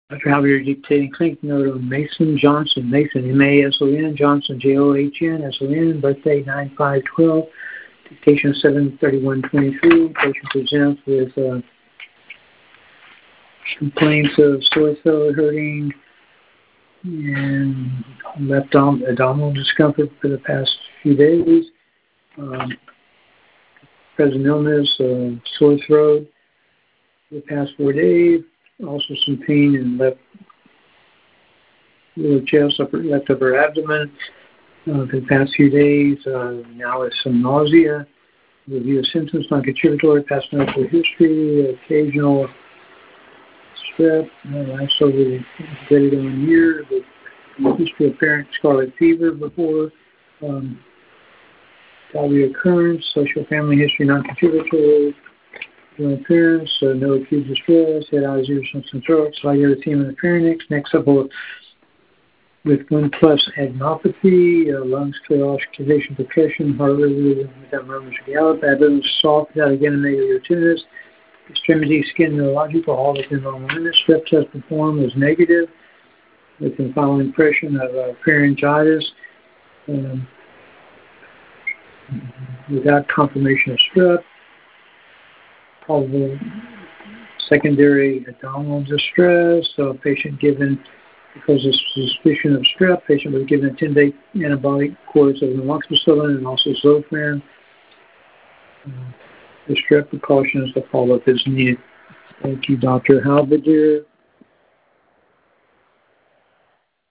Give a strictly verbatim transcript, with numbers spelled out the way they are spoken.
Doctor Javier dictating clinic note of Mason Johnson. Mason, M A S O N, Johnson, J O H N, S O N, birthday nine five twelve, dictation seven thirty-one twenty-three. Patient presents with uh, complaints of sore throat hurting and left abdominal discomfort for the past few days. Um, present illness, uh, sore throat for the past four days. Also some pain in left lower chest, upper, left upper abdomen uh, for the past few days. Uh, now it's some nausea. Review of symptoms, non-contributory, past medical history, occasional strep. Uh, I saw really greater than one year. The history of apparent scarlet fever before. Um, occurrence, social family history, non-contributory. No appearance, uh, no acute distress, head, eyes, ears, symptom, throat, slight erythema in the pharynx, neck supple with one plus adenopathy, uh, lungs, clear osculation, percussion, heart rhythm without murmurs or gallop, abdomen soft without again megaly or tenderness, extremity, skin, neurological, all within normal limits. Strep test performed was negative with the following impression of uh, pharyngitis um, without confirmation of strep. Probable secondary abdominal distress. So patient given, because of suspicion of strep, patient was given a ten-day antibiotic course of amoxicillin and also Zofran. Uh, the strep precautions, the follow-up is needed. Thank you, Doctor Halberdier.